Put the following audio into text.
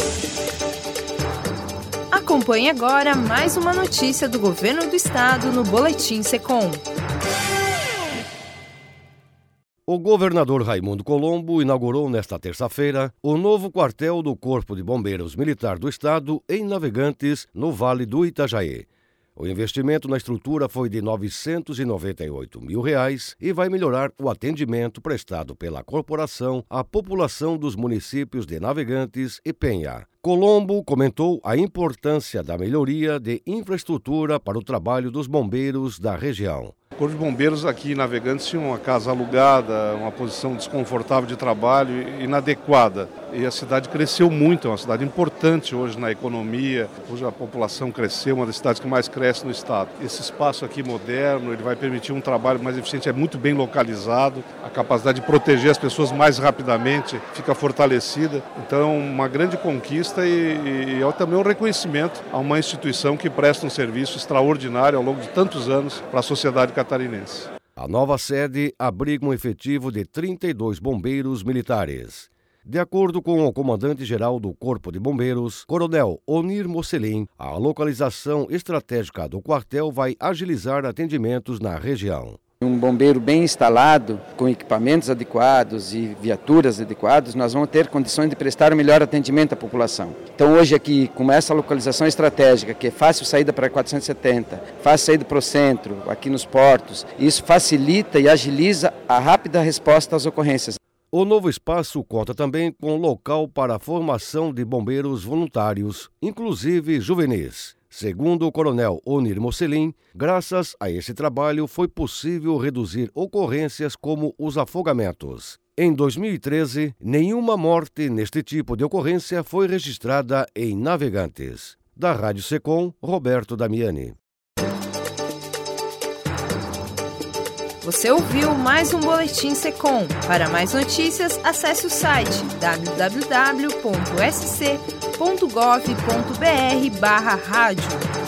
Acompanhe agora mais uma notícia do Governo do Estado no Boletim SECOM. O governador Raimundo Colombo inaugurou nesta terça-feira o novo quartel do Corpo de Bombeiros Militar do Estado em Navegantes, no Vale do Itajaí. O investimento na estrutura foi de R$ 998 mil e vai melhorar o atendimento prestado pela corporação à população dos municípios de Navegantes e Penha. Colombo comentou a importância da melhoria de infraestrutura para o trabalho dos bombeiros da região. O Corpo de Bombeiros aqui em Navegantes tinha uma casa alugada, uma posição desconfortável de trabalho e inadequada. E a cidade cresceu muito, é uma cidade importante hoje na economia, hoje a população cresceu, uma das cidades que mais cresce no estado. Esse espaço aqui moderno, ele vai permitir um trabalho mais eficiente, é muito bem localizado, a capacidade de proteger as pessoas mais rapidamente fica fortalecida. Então, uma grande conquista e é também um reconhecimento a uma instituição que presta um serviço extraordinário ao longo de tantos anos para a sociedade catarinense. A nova sede abriga um efetivo de 32 bombeiros militares. De acordo com o comandante-geral do Corpo de Bombeiros, Coronel Onir Mocelin, a localização estratégica do quartel vai agilizar atendimentos na região. Um bombeiro bem instalado, com equipamentos adequados e viaturas adequadas, nós vamos ter condições de prestar o melhor atendimento à população. Então hoje aqui, com essa localização estratégica, que é fácil saída para a 470, fácil saída para o centro, aqui nos portos, isso facilita e agiliza a rápida resposta às ocorrências. O novo espaço conta também com local para a formação de bombeiros voluntários, inclusive juvenis. Segundo o coronel Onir Mocelin, graças a esse trabalho foi possível reduzir ocorrências como os afogamentos. Em 2013, nenhuma morte neste tipo de ocorrência foi registrada em Navegantes. Da Rádio SECOM, Roberto Damiani. Você ouviu mais um Boletim SECOM. Para mais notícias, acesse o site www.sc.gov.br/rádio.